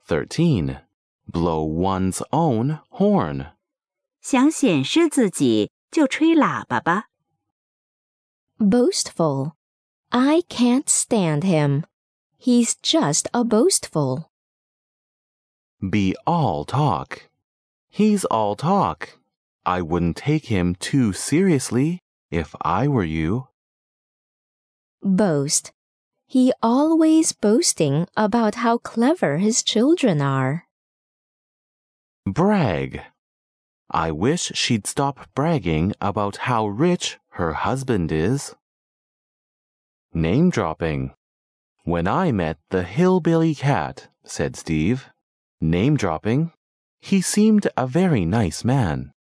13. Blow one's own horn. 想显示自己就吹喇叭吧。 Boastful. I can't stand him. He's just a boastful. Be all talk. He's all talk. I wouldn't take him too seriously if I were you. Boast. He always boasting about how clever his children are. Brag. I wish she'd stop bragging about how rich her husband is. Name dropping. When I met the hillbilly cat, said Steve. Name dropping. He seemed a very nice man.